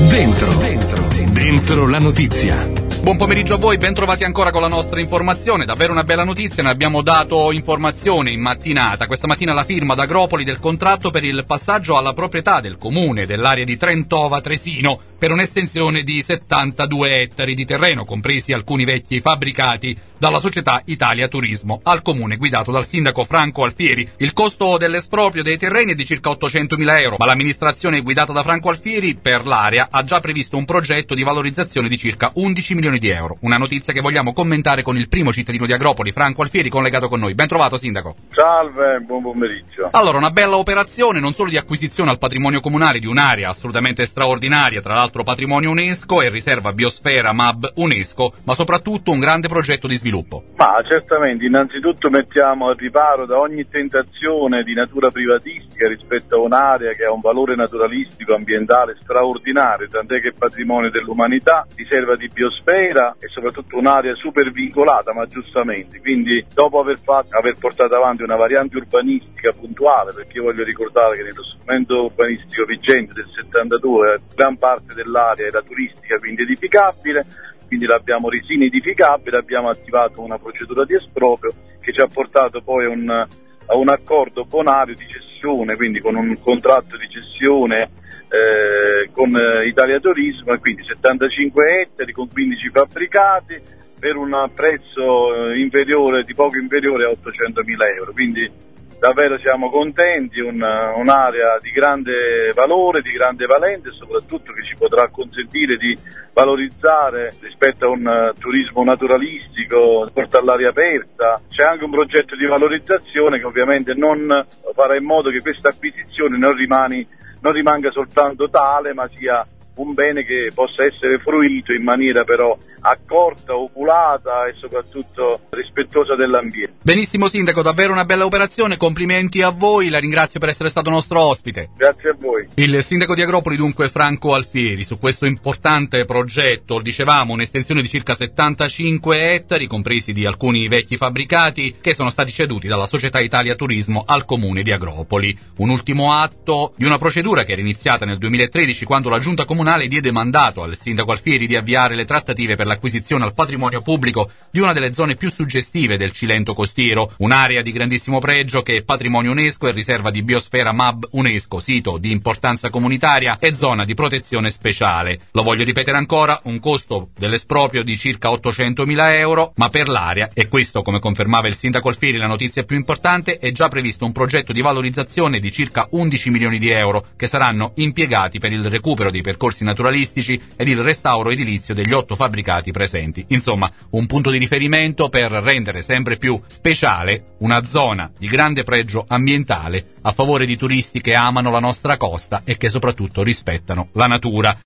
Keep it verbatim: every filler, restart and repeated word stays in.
Dentro, dentro, dentro la notizia. Buon pomeriggio a voi, ben trovati ancora con la nostra informazione. Davvero una bella notizia, ne abbiamo dato informazione in mattinata. Questa mattina la firma ad Agropoli del contratto per il passaggio alla proprietà del comune dell'area di Trentova Tresino per un'estensione di settantadue ettari di terreno, compresi alcuni vecchi fabbricati, dalla società Italia Turismo al comune guidato dal sindaco Franco Alfieri. Il costo dell'esproprio dei terreni è di circa ottocentomila euro, ma l'amministrazione guidata da Franco Alfieri per l'area ha già previsto un progetto di valorizzazione di circa undici milioni di euro. Una notizia che vogliamo commentare con il primo cittadino di Agropoli, Franco Alfieri, collegato con noi. Ben trovato, sindaco. Salve, buon pomeriggio. Allora, una bella operazione non solo di acquisizione al patrimonio comunale di un'area assolutamente straordinaria, tra l'altro patrimonio UNESCO e riserva biosfera M A B UNESCO, ma soprattutto un grande progetto di sviluppo. Ma certamente, innanzitutto mettiamo al riparo da ogni tentazione di natura privatistica rispetto a un'area che ha un valore naturalistico ambientale straordinario, tant'è che è patrimonio dell'umanità, riserva di biosfera e soprattutto un'area super vincolata, ma giustamente. Quindi dopo aver fatto, aver portato avanti una variante urbanistica puntuale, perché io voglio ricordare che nello strumento urbanistico vigente del settantadue gran parte dell'area era turistica, quindi edificabile, quindi l'abbiamo resa inedificabile, abbiamo attivato una procedura di esproprio che ci ha portato poi un, a un accordo bonario di cessione, quindi con un contratto di cessione eh, con eh, Italia Turismo, e quindi settantacinque ettari con quindici fabbricati per un prezzo eh, inferiore, di poco inferiore a ottocentomila euro. Quindi davvero siamo contenti, un, un'area di grande valore, di grande valenza e soprattutto che ci potrà consentire di valorizzare rispetto a un uh, turismo naturalistico, porta all'aria aperta. C'è anche un progetto di valorizzazione che ovviamente non farà in modo che questa acquisizione non, rimani, non rimanga soltanto tale, ma sia un bene che possa essere fruito in maniera però accorta, oculata e soprattutto rispettosa dell'ambiente. Benissimo sindaco, davvero una bella operazione, complimenti a voi, la ringrazio per essere stato nostro ospite. Grazie a voi. Il sindaco di Agropoli dunque Franco Alfieri su questo importante progetto, dicevamo un'estensione di circa settantacinque ettari, compresi di alcuni vecchi fabbricati che sono stati ceduti dalla società Italia Turismo al comune di Agropoli. Un ultimo atto di una procedura che era iniziata nel duemilatredici quando la giunta comunale diede mandato al sindaco Alfieri di avviare le trattative per l'acquisizione al patrimonio pubblico di una delle zone più suggestive del Cilento costiero, un'area di grandissimo pregio che è patrimonio UNESCO e riserva di biosfera M A B UNESCO, sito di importanza comunitaria e zona di protezione speciale. Lo voglio ripetere ancora, un costo dell'esproprio di circa ottocentomila euro, ma per l'area, e questo come confermava il sindaco Alfieri la notizia più importante, è già previsto un progetto di valorizzazione di circa undici milioni di euro che saranno impiegati per il recupero dei percorsi naturalistici ed il restauro edilizio degli otto fabbricati presenti. Insomma, un punto di riferimento per rendere sempre più speciale una zona di grande pregio ambientale a favore di turisti che amano la nostra costa e che soprattutto rispettano la natura.